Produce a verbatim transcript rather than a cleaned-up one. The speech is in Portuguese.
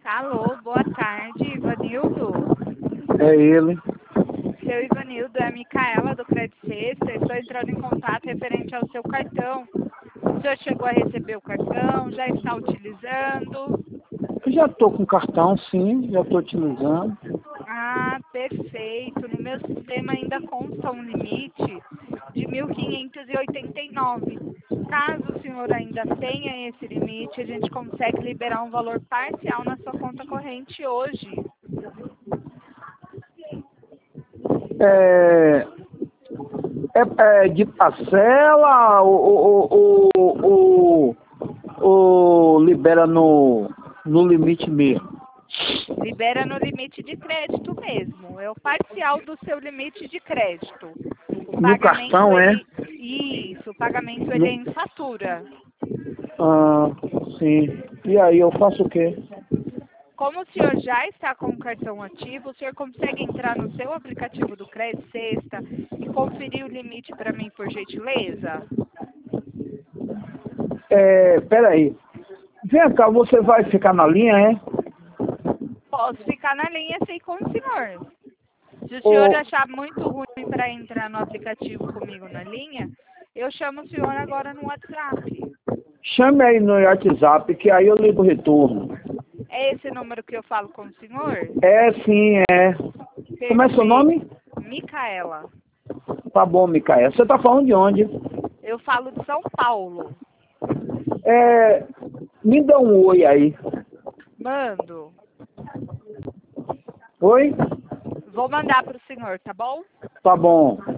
Alô, boa tarde, Ivanildo. É ele. Seu Ivanildo, é a Micaela do Credit Sexta. Estou entrando em contato referente ao seu cartão. O senhor chegou a receber o cartão? Já está utilizando? Eu já estou com cartão, sim, já estou utilizando. Ah, perfeito. No meu sistema ainda consta um limite de mil quinhentos e oitenta e nove. Caso o senhor ainda tenha esse limite, a gente consegue liberar um valor parcial na sua conta corrente hoje. É, é, é de parcela ou, ou, ou, ou libera no, no limite mesmo? Libera no limite de crédito mesmo. É o parcial do seu limite de crédito. O No pagamento, cartão, é? ele... Isso, o pagamento ele No, é em fatura. ah, sim. E aí, eu faço o quê? Como o senhor já está com o cartão ativo, o senhor consegue entrar no seu aplicativo do Credit Sexta e conferir o limite para mim, por gentileza? É, peraí. Vem cá, você vai ficar na linha, é? Posso ficar na linha sem com o senhor. Se o senhor Ou achar muito ruim para entrar no aplicativo comigo na linha, eu chamo o senhor agora no WhatsApp. chame aí no WhatsApp, que aí eu ligo o retorno. É esse número que eu falo com o senhor? É, sim, é. Como é seu nome? Perfeito. Micaela. Tá bom, Micael. Você tá falando de onde? Eu falo de São Paulo. É, me dá um oi aí. Mando. Oi? Vou mandar para o senhor, tá bom? Tá bom.